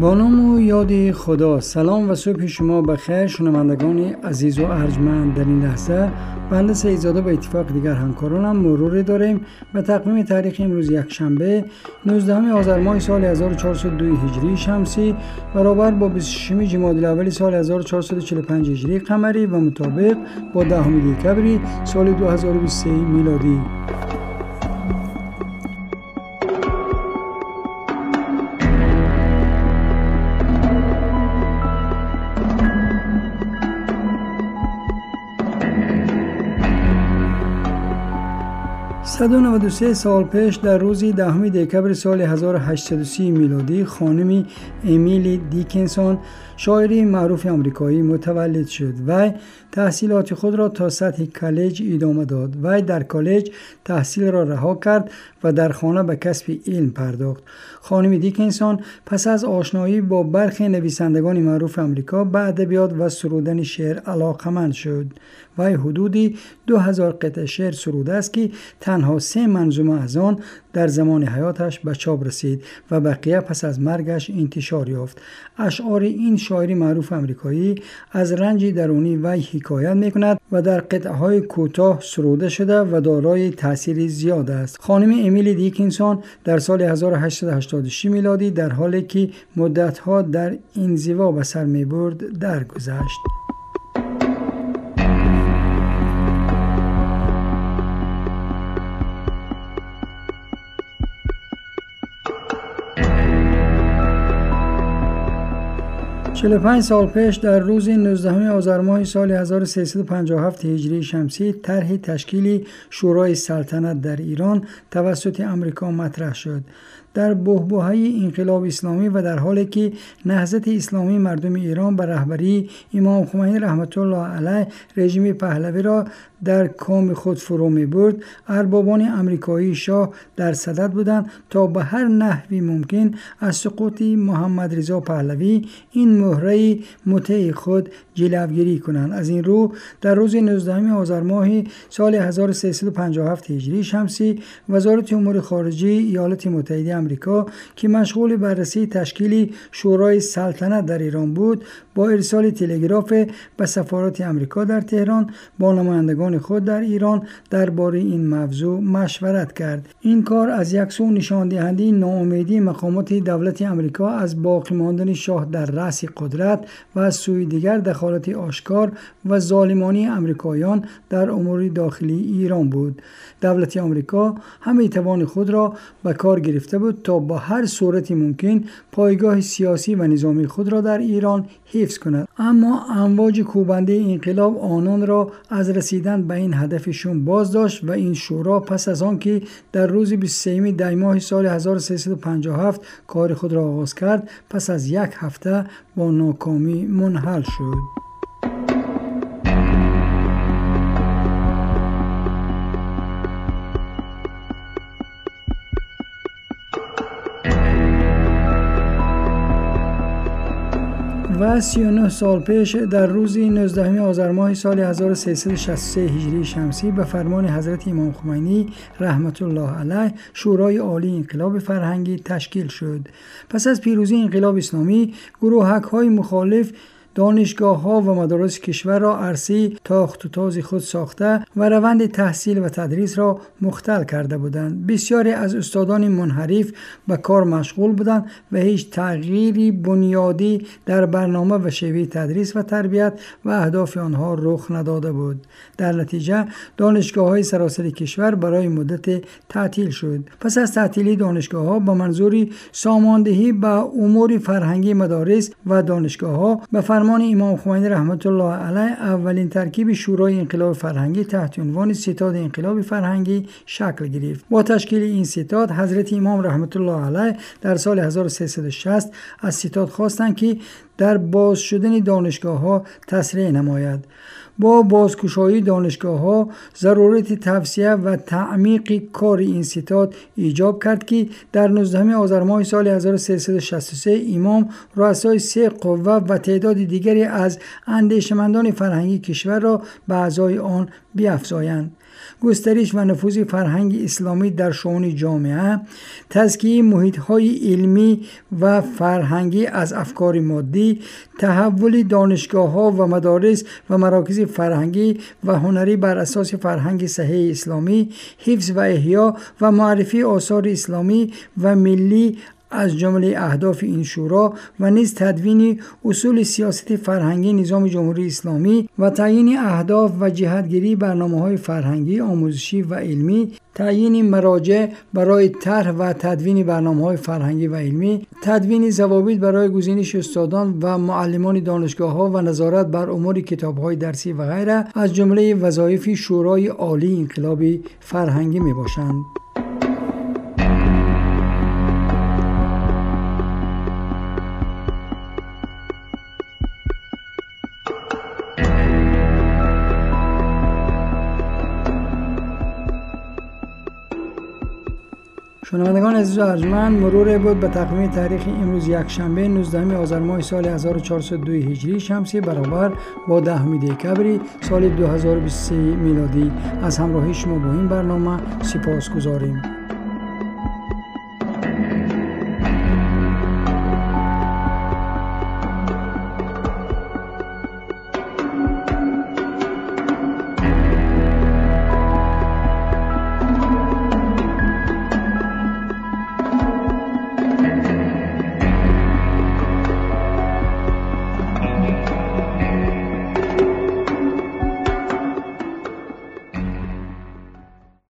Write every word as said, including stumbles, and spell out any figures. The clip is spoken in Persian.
با نام و یاد خدا. سلام و صبح شما بخیر شنوندگان عزیز و ارجمند. در این لحظه بنده سعیدزاده با اتفاق دیگر همکارانم مرور داریم به تقویم تاریخ امروز یکشنبه نوزدهم آذر ماه سال هزار و چهارصد و دو هجری شمسی برابر با بیست و ششم جمادی الاول سال هزار و چهارصد و چهل و پنج هجری قمری و مطابق با دهم دکبر سال دو هزار و بیست و سه میلادی. صد و نود و سه سال پیش در روز دهم دکبر سال هزار و هشتصد و سی میلادی خانم امیلی دیکنسون شاعری معروف آمریکایی متولد شد. وی تحصیلات خود را تا سطح کالج ادامه داد. وی در کالج تحصیل را رها کرد و در خانه به کسب علم پرداخت. خانم دیکنسون پس از آشنایی با برخی نویسندگان معروف آمریکا به ادبیات و سرودن شعر علاقه‌مند شد. وی حدودی دو هزار قطعه شعر سروده است که تنها سه منظومه از آن در زمان حیاتش به چاپ رسید و بقیه پس از مرگش انتشار یافت. اشعار این شاعر معروف آمریکایی از رنج درونی وی حکایت می‌کند و در قطعه‌های کوتاه سروده شده و دارای تأثیر زیاد است. خانم امیلی دیکنسون در سال هزار و هشتصد و هشتاد و شش میلادی در حالی که مدت‌ها در انزوا به سر می‌برد درگذشت. چهل و پنج سال پیش در روز نوزدهم آذر ماه سال هزار و سیصد و پنجاه و هفت هجری شمسی طرح تشکیل شورای سلطنت در ایران توسط آمریکا مطرح شد. در بحبوحه انقلاب اسلامی و در حالی که نهضت اسلامی مردم ایران به رهبری امام خمینی رحمت الله علیه رژیم پهلوی را در کام خود فرو می برد، اربابان آمریکایی شاه در صدد بودند تا به هر نحوی ممکن از سقوط محمد رضا پهلوی این مهره مطیع خود جلوگیری کنند. از این رو در روز نوزدهم آذر ماه سال هزار و سیصد و پنجاه و هفت هجری شمسی وزارت امور خارجه ایالات متحده آمریکا که مشغول بررسی تشکیل شورای سلطنت در ایران بود با ارسال تلگراف به سفارت آمریکا در تهران با نمایندگان خود در ایران درباره این موضوع مشورت کرد. این کار از یک سو نشان دهنده ناامیدی مقامات دولت آمریکا از باقی ماندن شاه در رأس قدرت و از سوی دیگر دخالت آشکار و ظالمانه آمریکاییان در امور داخلی ایران بود. دولت آمریکا همه توان خود را به کار گرفته بود تا با هر صورت ممکن پایگاه سیاسی و نظامی خود را در ایران حفظ کند، اما امواج کوبنده انقلاب آنان را از رسیدن به این هدفشون باز داشت و این شورا پس از آن که در روز بیست و سوم دی ماه سال هزار و سیصد و پنجاه و هفت کار خود را آغاز کرد پس از یک هفته با ناکامی منحل شد. و سی و نه سال پیش در روز نوزدهم آذر ماه سال هزار و سیصد و شصت و سه هجری شمسی به فرمان حضرت امام خمینی رحمت الله علیه شورای عالی انقلاب فرهنگی تشکیل شد. پس از پیروزی انقلاب اسلامی گروهک‌های مخالف دانشگاه ها و مدارس کشور را عرصه تاخت و تاز خود ساخته و روند تحصیل و تدریس را مختل کرده بودند. بسیاری از استادان منحرف به کار مشغول بودند و هیچ تغییری بنیادی در برنامه و شیوه تدریس و تربیت و اهداف آنها رخ نداده بود. در نتیجه دانشگاه های سراسر کشور برای مدت تعطیل شد. پس از تعطیلی دانشگاه ها به منظور ساماندهی به امور فرهنگی مدارس و دانشگاه ها به فرمان امام خمینی رحمت الله علیه اولین ترکیب شورای انقلاب فرهنگی تحت عنوان ستاد انقلاب فرهنگی شکل گرفت. با تشکیل این ستاد حضرت امام رحمت الله علیه در سال هزار و سیصد و شصت از ستاد خواستند که در باز شدن دانشگاه ها تسریع نماید. با بازگشایی دانشگاه‌ها ضرورت توسعه و تعمیق کار این ستاد ایجاب کرد که در نوزدهم آذر ماه سال هزار و سیصد و شصت و سه امام رؤسای سه قوه و تعداد دیگری از اندیشمندان فرهنگی کشور را به اعضای آن بیفزایند. گسترش و نفوذ فرهنگ اسلامی در شؤون جامعه، تزکیه محیط‌های علمی و فرهنگی از افکار مادی، تحول دانشگاه‌ها و مدارس و مراکز فرهنگی و هنری بر اساس فرهنگ صحیح اسلامی، حفظ و احیا و معرفی آثار اسلامی و ملی از جمله اهداف این شورا و نیز تدوین اصول سیاست فرهنگی نظام جمهوری اسلامی و تعیین اهداف و جهتگیری برنامه‌های فرهنگی، آموزشی و علمی، تعیین مراجع برای طرح و تدوین برنامه‌های فرهنگی و علمی، تدوین ضوابط برای گزینش استادان و معلمان دانشگاه‌ها و نظارت بر امور کتاب‌های درسی و غیره از جمله وظایف شورای عالی انقلاب فرهنگی میباشند. شنوندگان عزیز و ارجمند، مرور بود به تقویم تاریخ امروز یکشنبه نوزدهم آذر ماه سال هزار و چهارصد و دو هجری شمسی برابر با دهم دکبر سال دو هزار و بیست و سه میلادی. از همراهی شما با این برنامه سپاسگزاریم.